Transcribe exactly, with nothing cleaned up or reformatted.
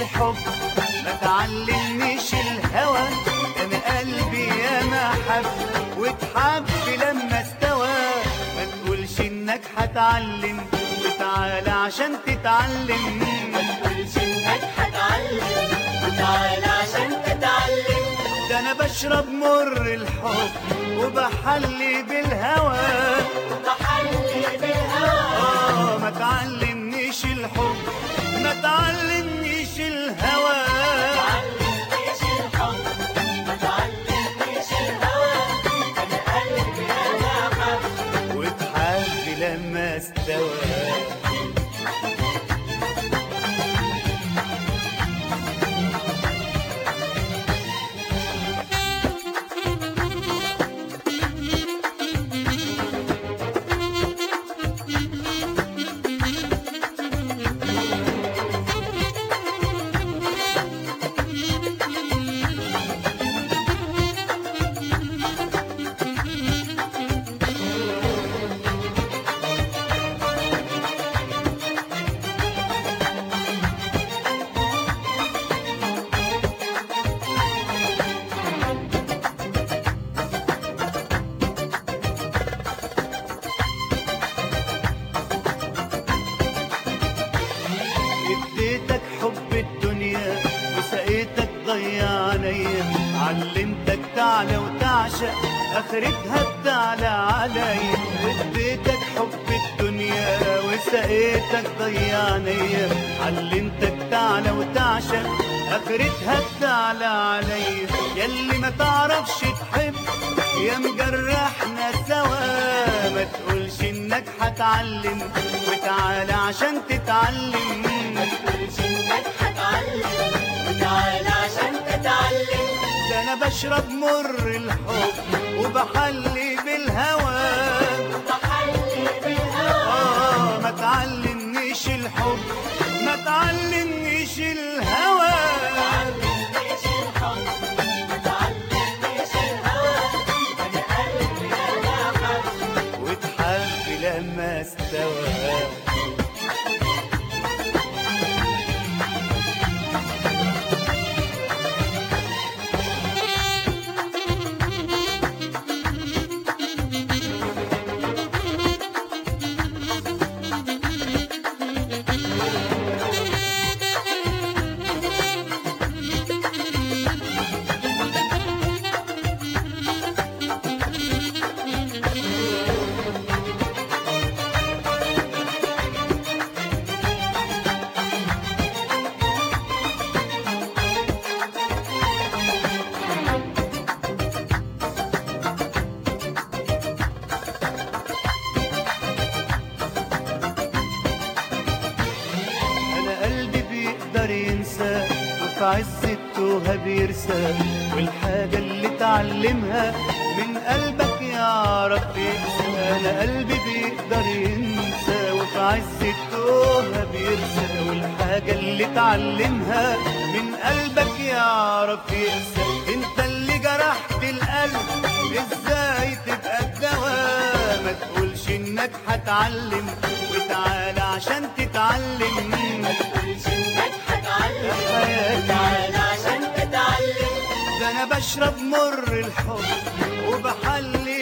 الحب، ما تعلمنيش الهوى، انا قلبي يا ما حب واتحب لما استوى. ما تقولش انك هتعلم وتعالى عشان تتعلم، ما تقولش انك هتعلم وتعالى عشان تتعلم. ده انا بشرب مر الحب وبحلي بالهوى، وبحلي بالهوى. اه ما تعلمنيش الحب، ما تعلمنيش الهوى، تعلمنيش الحب، ما تعلمنيش الهوى. انا قلبي انا حب واتحب لما استوى. اديتك حب الدنيا وسقيتك ضيع عينيا، علمتك تعلى وتعشق اخرتها بتعلى عليا. اديتك حب الدنيا وسقيتك ضيع عينيا، علمتك تعلى وتعشق اخرتها بتعلى عليا. ياللي ما تعرفش تحب يا مجرحنا سوا، ما تقولش انك هتعلم وتعالى عشان تتعلم. ما تقولش انك هتعلم وتعالى عشان تتعلم. ده انا بشرب مر الحب وبحلي بالهوى، وبحلي بالهوى. اه ما تعلمنيش الحب، ما تعلمنيش الهوى، تعلمنيش الحب، ما تعلمنيش الهوى. انا قلبي انا حب واتحب لما استوى. ينسى وفي عز التوهة بيرسى، والحاجة اللي اتعلمها من قلبك يعرف يقسى. أنا قلبي بيقدر ينسى وفي عز التوهة بيرسى، والحاجة اللي اتعلمها من قلبك يعرف يقسى. انت اللي جرحت القلب ازاي تبقى الدواء، ما تقولش انك هتعلم وتعالى عشان تتعلم. ما تقولش انك هتعلم وتعالى عشان تتعلم. ده انا بشرب مر الحب وبحلي